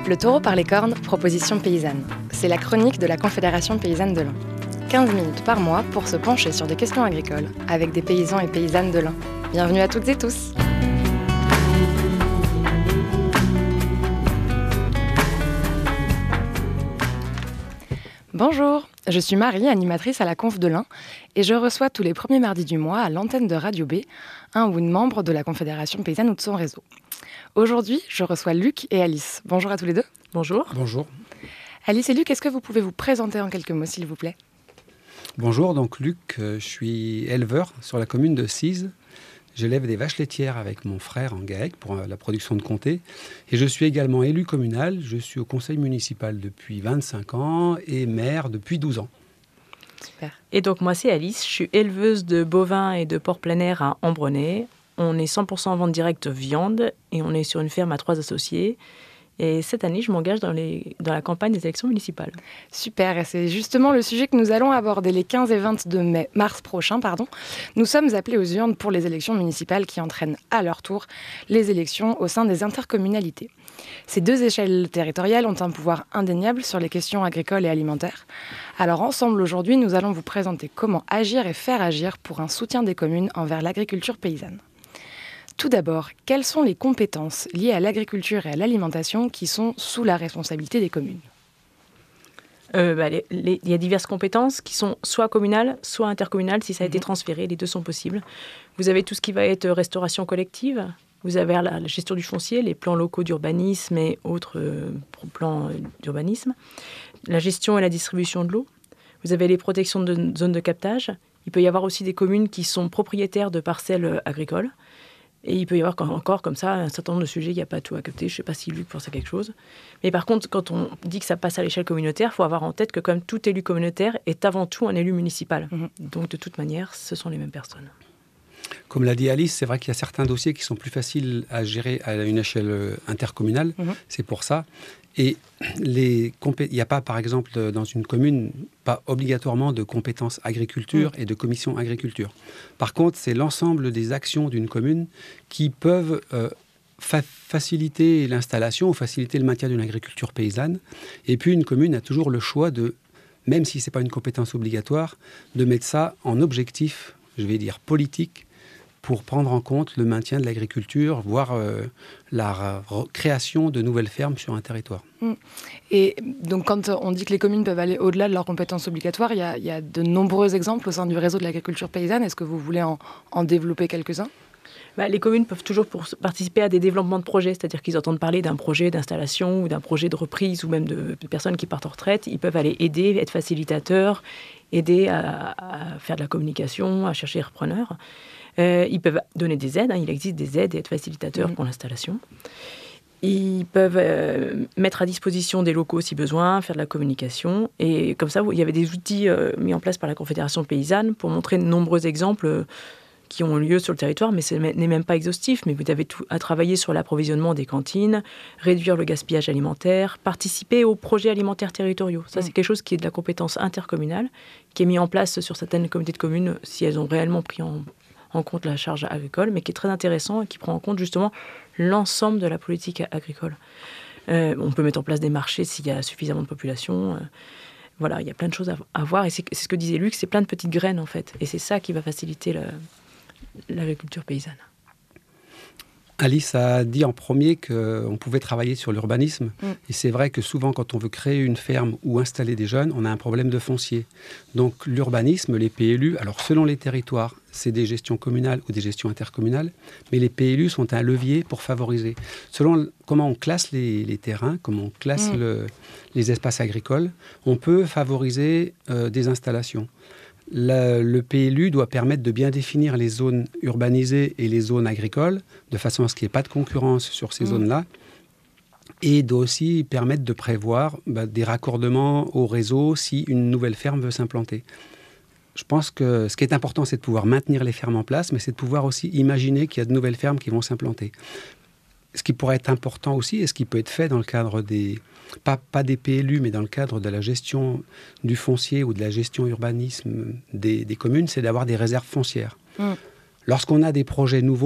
Le taureau par les cornes, proposition paysanne. C'est la chronique de la Confédération paysanne de l'Ain. 15 minutes par mois pour se pencher sur des questions agricoles avec des paysans et paysannes de l'Ain. Bienvenue à toutes et tous. Bonjour, je suis Marie, animatrice à la Conf de l'Ain, et je reçois tous les premiers mardis du mois à l'antenne de Radio B, un ou une membre de la Confédération paysanne ou de son réseau. Aujourd'hui, je reçois Luc et Alice. Bonjour à tous les deux. Bonjour. Bonjour. Alice et Luc, est-ce que vous pouvez vous présenter en quelques mots, s'il vous plaît ? Bonjour, donc Luc, je suis éleveur sur la commune de Cise. J'élève des vaches laitières avec mon frère en GAEC pour la production de comté. Et je suis également élu communal. Je suis au conseil municipal depuis 25 ans et maire depuis 12 ans. Super. Et donc moi c'est Alice, je suis éleveuse de bovins et de porcs plein air à Ambronay. On est 100% en vente directe viande et on est sur une ferme à 3 associés. Et cette année, je m'engage dans la campagne des élections municipales. Super, et c'est justement le sujet que nous allons aborder les 15 et 22 mars prochains. Nous sommes appelés aux urnes pour les élections municipales qui entraînent à leur tour les élections au sein des intercommunalités. Ces deux échelles territoriales ont un pouvoir indéniable sur les questions agricoles et alimentaires. Alors ensemble, aujourd'hui, nous allons vous présenter comment agir et faire agir pour un soutien des communes envers l'agriculture paysanne. Tout d'abord, quelles sont les compétences liées à l'agriculture et à l'alimentation qui sont sous la responsabilité des communes ? Il y a diverses compétences qui sont soit communales, soit intercommunales. Si ça a été transféré, les deux sont possibles. Vous avez tout ce qui va être restauration collective. Vous avez la gestion du foncier, les plans locaux d'urbanisme et autres plans d'urbanisme. La gestion et la distribution de l'eau. Vous avez les protections de zones de captage. Il peut y avoir aussi des communes qui sont propriétaires de parcelles agricoles. Et il peut y avoir encore comme ça un certain nombre de sujets, il n'y a pas tout à capter. Je ne sais pas si Luc pense à quelque chose. Mais par contre, quand on dit que ça passe à l'échelle communautaire, il faut avoir en tête que comme tout élu communautaire est avant tout un élu municipal. Donc de toute manière, ce sont les mêmes personnes. Comme l'a dit Alice, c'est vrai qu'il y a certains dossiers qui sont plus faciles à gérer à une échelle intercommunale. C'est pour ça. Et il n'y a pas, par exemple, dans une commune, pas obligatoirement de compétences agriculture et de commission agriculture. Par contre, c'est l'ensemble des actions d'une commune qui peuvent faciliter l'installation ou faciliter le maintien d'une agriculture paysanne. Et puis, une commune a toujours le choix de, même si ce n'est pas une compétence obligatoire, de mettre ça en objectif, je vais dire politique, pour prendre en compte le maintien de l'agriculture, voire la création de nouvelles fermes sur un territoire. Et donc, quand on dit que les communes peuvent aller au-delà de leurs compétences obligatoires, il y a de nombreux exemples au sein du réseau de l'agriculture paysanne. Est-ce que vous voulez en développer quelques-uns ? Les communes peuvent toujours participer à des développements de projets, c'est-à-dire qu'ils entendent parler d'un projet d'installation ou d'un projet de reprise ou même de personnes qui partent en retraite. Ils peuvent aller aider, être facilitateurs, aider à faire de la communication, à chercher des repreneurs. Ils peuvent donner des aides, il existe des aides et être facilitateurs pour l'installation. Ils peuvent mettre à disposition des locaux si besoin, faire de la communication. Et comme ça, il y avait des outils mis en place par la Confédération paysanne pour montrer de nombreux exemples qui ont lieu sur le territoire, mais ce n'est même pas exhaustif. Mais vous avez tout à travailler sur l'approvisionnement des cantines, réduire le gaspillage alimentaire, participer aux projets alimentaires territoriaux. Ça, c'est quelque chose qui est de la compétence intercommunale, qui est mis en place sur certaines communautés de communes si elles ont réellement pris en compte la charge agricole, mais qui est très intéressant et qui prend en compte justement l'ensemble de la politique agricole. On peut mettre en place des marchés s'il y a suffisamment de population. Voilà, il y a plein de choses à voir. Et c'est ce que disait Luc, c'est plein de petites graines en fait. Et c'est ça qui va faciliter l'agriculture paysanne. Alice a dit en premier qu'on pouvait travailler sur l'urbanisme. Et c'est vrai que souvent, quand on veut créer une ferme ou installer des jeunes, on a un problème de foncier. Donc l'urbanisme, les PLU, alors selon les territoires, c'est des gestions communales ou des gestions intercommunales, mais les PLU sont un levier pour favoriser. Selon comment on classe les terrains, comment on classe les espaces agricoles, on peut favoriser des installations. Le PLU doit permettre de bien définir les zones urbanisées et les zones agricoles, de façon à ce qu'il n'y ait pas de concurrence sur ces zones-là, et doit aussi permettre de prévoir des raccordements au réseau si une nouvelle ferme veut s'implanter. Je pense que ce qui est important, c'est de pouvoir maintenir les fermes en place, mais c'est de pouvoir aussi imaginer qu'il y a de nouvelles fermes qui vont s'implanter. Ce qui pourrait être important aussi, et ce qui peut être fait dans le cadre des... Pas des PLU, mais dans le cadre de la gestion du foncier ou de la gestion urbanisme des communes, c'est d'avoir des réserves foncières. Lorsqu'on a des projets nouveaux,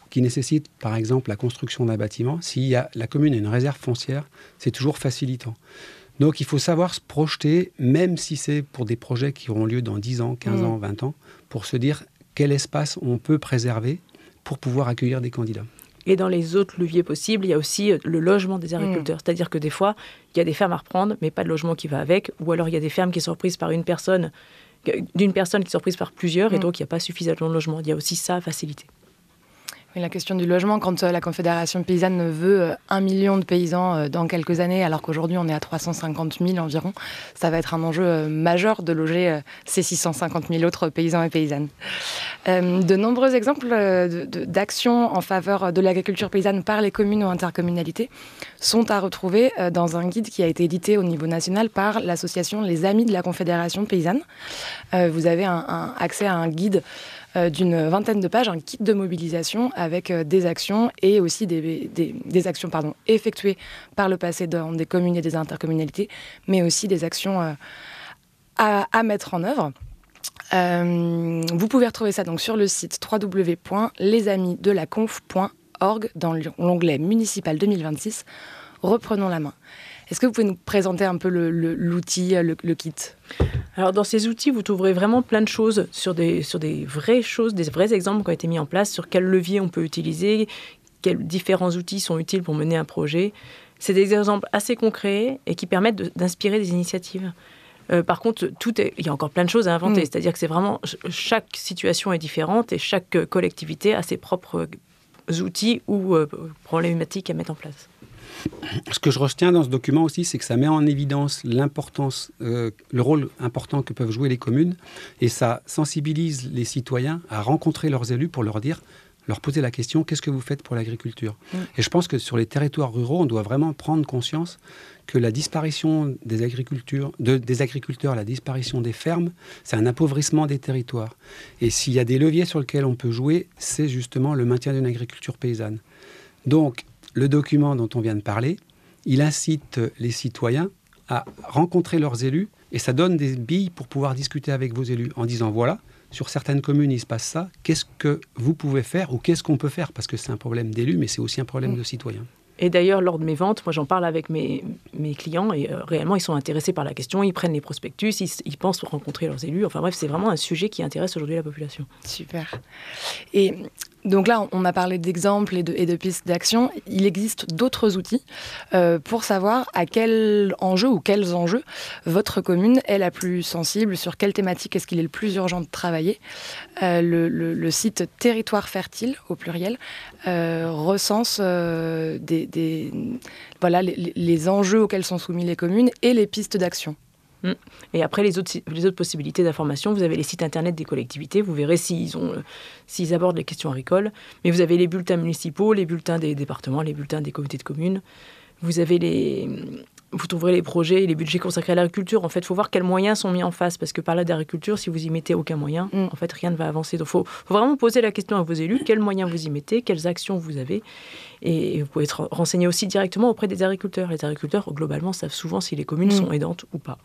qui nécessitent par exemple la construction d'un bâtiment, la commune a une réserve foncière, c'est toujours facilitant. Donc il faut savoir se projeter, même si c'est pour des projets qui auront lieu dans 10 ans, 15 ans, 20 ans, pour se dire quel espace on peut préserver pour pouvoir accueillir des candidats. Et dans les autres leviers possibles, il y a aussi le logement des agriculteurs. C'est-à-dire que des fois, il y a des fermes à reprendre, mais pas de logement qui va avec. Ou alors, il y a des fermes qui sont reprises par d'une personne qui sont reprises par plusieurs, et donc il n'y a pas suffisamment de logement. Il y a aussi ça à faciliter. Oui, la question du logement, quand la Confédération paysanne veut 1 million de paysans dans quelques années, alors qu'aujourd'hui on est à 350 000 environ, ça va être un enjeu majeur de loger ces 650 000 autres paysans et paysannes. De nombreux exemples d'actions en faveur de l'agriculture paysanne par les communes ou intercommunalités sont à retrouver dans un guide qui a été édité au niveau national par l'association Les Amis de la Confédération paysanne. Vous avez accès à un guide d'une vingtaine de pages, un kit de mobilisation avec des actions et aussi des actions effectuées par le passé dans des communes et des intercommunalités, mais aussi des actions à mettre en œuvre. Vous pouvez retrouver ça donc sur le site www.lesamisdelaconf.org dans l'onglet municipal 2026. Reprenons la main. Est-ce que vous pouvez nous présenter un peu l'outil, le kit ? Alors, dans ces outils, vous trouverez vraiment plein de choses sur des vraies choses, des vrais exemples qui ont été mis en place, sur quel levier on peut utiliser, quels différents outils sont utiles pour mener un projet. C'est des exemples assez concrets et qui permettent d'inspirer des initiatives. Par contre, il y a encore plein de choses à inventer. C'est-à-dire que c'est vraiment, chaque situation est différente et chaque collectivité a ses propres outils ou problématiques à mettre en place. Ce que je retiens dans ce document aussi, c'est que ça met en évidence l'importance, le rôle important que peuvent jouer les communes, et ça sensibilise les citoyens à rencontrer leurs élus pour leur poser la question, qu'est-ce que vous faites pour l'agriculture ? Et je pense que sur les territoires ruraux, on doit vraiment prendre conscience que la disparition des agriculteurs, la disparition des fermes, c'est un appauvrissement des territoires. Et s'il y a des leviers sur lesquels on peut jouer, c'est justement le maintien d'une agriculture paysanne. Donc, le document dont on vient de parler, il incite les citoyens à rencontrer leurs élus et ça donne des billes pour pouvoir discuter avec vos élus en disant voilà, sur certaines communes il se passe ça, qu'est-ce que vous pouvez faire ou qu'est-ce qu'on peut faire ? Parce que c'est un problème d'élus, mais c'est aussi un problème de citoyens. Et d'ailleurs, lors de mes ventes, moi j'en parle avec mes clients et réellement ils sont intéressés par la question, ils prennent les prospectus, ils pensent rencontrer leurs élus. Enfin bref, c'est vraiment un sujet qui intéresse aujourd'hui la population. Super. Et donc là, on a parlé d'exemples et de pistes d'action. Il existe d'autres outils pour savoir à quel enjeu ou quels enjeux votre commune est la plus sensible, sur quelle thématique est-ce qu'il est le plus urgent de travailler. Le site Territoire Fertile, au pluriel, recense les enjeux auxquels sont soumis les communes et les pistes d'action. Et après, les autres possibilités d'information, vous avez les sites internet des collectivités, vous verrez s'ils abordent les questions agricoles, mais vous avez les bulletins municipaux, les bulletins des départements, les bulletins des communautés de communes, vous trouverez les projets et les budgets consacrés à l'agriculture. En fait, il faut voir quels moyens sont mis en face, parce que par là d'agriculture, si vous y mettez aucun moyen, en fait, rien ne va avancer. Donc, il faut vraiment poser la question à vos élus, quels moyens vous y mettez, quelles actions vous avez, et vous pouvez être renseigné aussi directement auprès des agriculteurs. Les agriculteurs, globalement, savent souvent si les communes sont aidantes ou pas.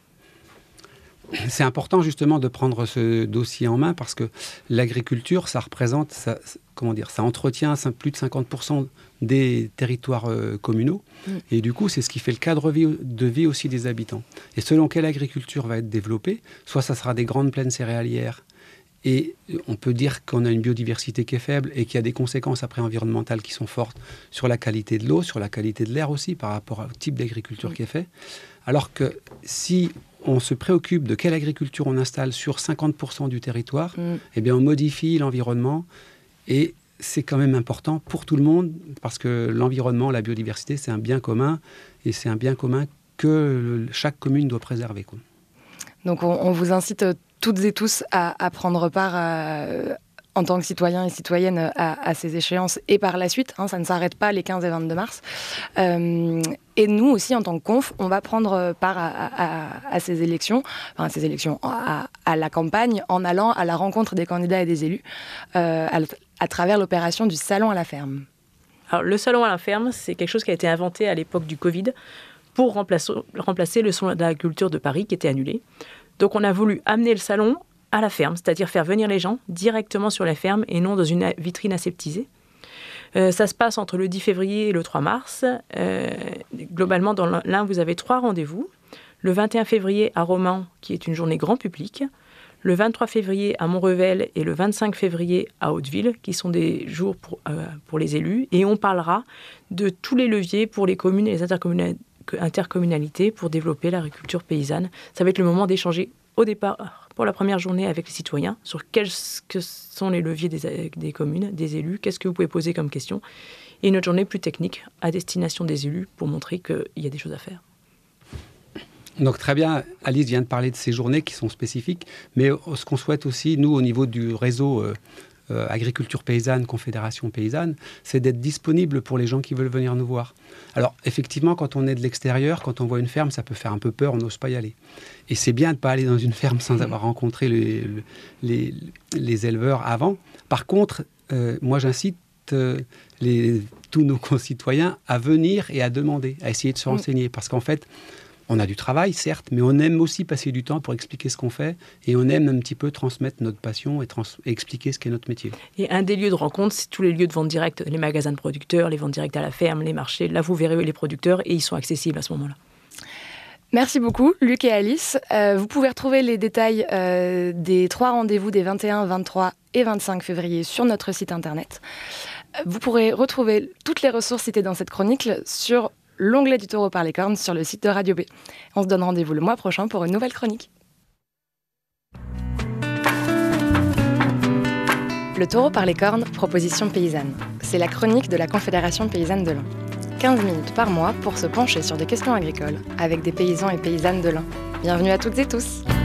C'est important justement de prendre ce dossier en main parce que l'agriculture, ça représente, ça entretient plus de 50% des territoires communaux. Et du coup, c'est ce qui fait le cadre de vie aussi des habitants. Et selon quelle agriculture va être développée, soit ça sera des grandes plaines céréalières, et on peut dire qu'on a une biodiversité qui est faible et qu'il y a des conséquences après environnementales qui sont fortes sur la qualité de l'eau, sur la qualité de l'air aussi, par rapport au type d'agriculture qui est fait. Alors que si on se préoccupe de quelle agriculture on installe sur 50% du territoire, eh bien on modifie l'environnement et c'est quand même important pour tout le monde parce que l'environnement, la biodiversité, c'est un bien commun et c'est un bien commun que chaque commune doit préserver, quoi. Donc on vous incite toutes et tous à prendre part en tant que citoyens et citoyennes à ces échéances et par la suite, ça ne s'arrête pas les 15 et 22 mars. Et nous aussi, en tant que conf, on va prendre part à ces élections, à la campagne, en allant à la rencontre des candidats et des élus à travers l'opération du Salon à la ferme. Alors, le Salon à la ferme, c'est quelque chose qui a été inventé à l'époque du Covid pour remplacer le Salon de l'agriculture de Paris qui était annulé. Donc, on a voulu amener le salon à la ferme, c'est-à-dire faire venir les gens directement sur la ferme et non dans une vitrine aseptisée. Ça se passe entre le 10 février et le 3 mars. Globalement, dans l'Ain, vous avez 3 rendez-vous. Le 21 février à Romans, qui est une journée grand public. Le 23 février à Montrevel et le 25 février à Hauteville, qui sont des jours pour les élus. Et on parlera de tous les leviers pour les communes et les intercommunalités pour développer l'agriculture paysanne. Ça va être le moment d'échanger au départ, pour la première journée, avec les citoyens, sur quels sont les leviers des communes, des élus, qu'est-ce que vous pouvez poser comme question. Et une autre journée plus technique à destination des élus pour montrer qu'il y a des choses à faire. Donc très bien, Alice vient de parler de ces journées qui sont spécifiques, mais ce qu'on souhaite aussi, nous, au niveau du réseau Agriculture Paysanne, Confédération Paysanne, c'est d'être disponible pour les gens qui veulent venir nous voir. Alors effectivement, quand on est de l'extérieur, quand on voit une ferme, ça peut faire un peu peur, on n'ose pas y aller. Et c'est bien de ne pas aller dans une ferme sans avoir rencontré les éleveurs avant. Par contre, moi j'incite tous nos concitoyens à venir et à demander, à essayer de se renseigner, parce qu'en fait, on a du travail, certes, mais on aime aussi passer du temps pour expliquer ce qu'on fait et on aime un petit peu transmettre notre passion et expliquer ce qu'est notre métier. Et un des lieux de rencontre, c'est tous les lieux de vente directe, les magasins de producteurs, les ventes directes à la ferme, les marchés. Là, vous verrez les producteurs et ils sont accessibles à ce moment-là. Merci beaucoup, Luc et Alice. Vous pouvez retrouver les détails des 3 rendez-vous des 21, 23 et 25 février sur notre site internet. Vous pourrez retrouver toutes les ressources citées dans cette chronique sur l'onglet du Taureau par les cornes sur le site de Radio B. On se donne rendez-vous le mois prochain pour une nouvelle chronique. Le Taureau par les cornes, proposition paysanne. C'est la chronique de la Confédération paysanne de l'Ain. 15 minutes par mois pour se pencher sur des questions agricoles avec des paysans et paysannes de l'Ain. Bienvenue à toutes et tous.